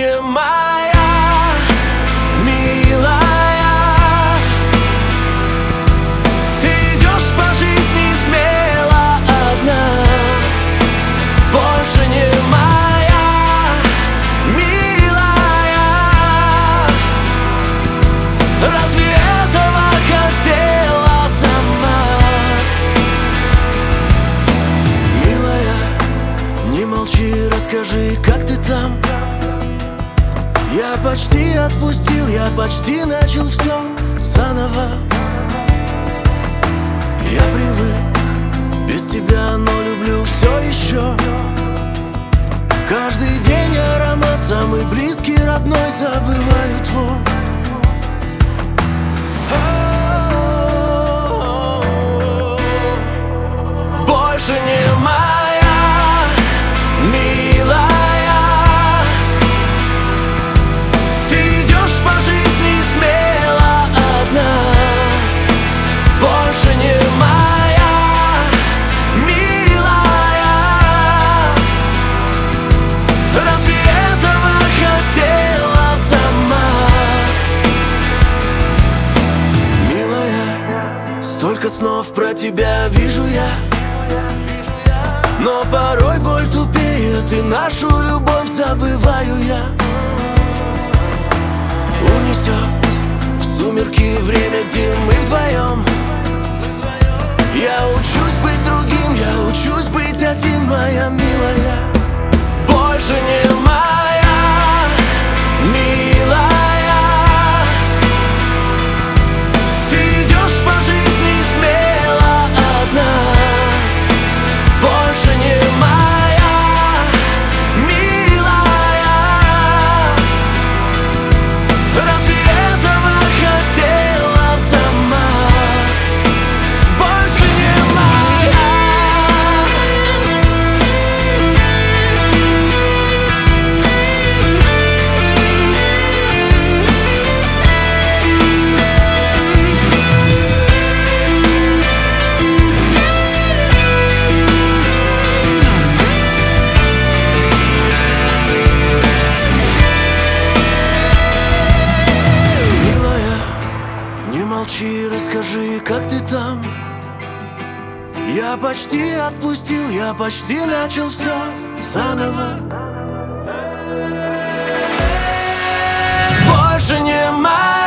не моя, милая. Ты идешь по жизни смело одна, больше не моя, милая. Разве этого хотела сама? Милая, не молчи, расскажи, как ты там. Я почти отпустил, я почти начал все заново. Я привык без тебя, но люблю все еще. Каждый день аромат самый близкий, родной, забываю твой. Больше не моя, милая. Ты идешь по жизни смело одна, больше не моя, милая. Разве этого хотела сама? Милая, столько снов про тебя вижу я, но порой боль тупеет, и нашу любовь забываю я. Унесет в сумерки время, где мы вдвоем. Я учусь быть другим, я учусь быть один, моя милая. Больше не моя, милая. Ты идешь по жизни смело одна, больше не моя, милая. Разве этого хотела сама? Больше не моя. Не молчи, расскажи, как ты там. Я почти отпустил, я почти начал все заново. Больше не моя.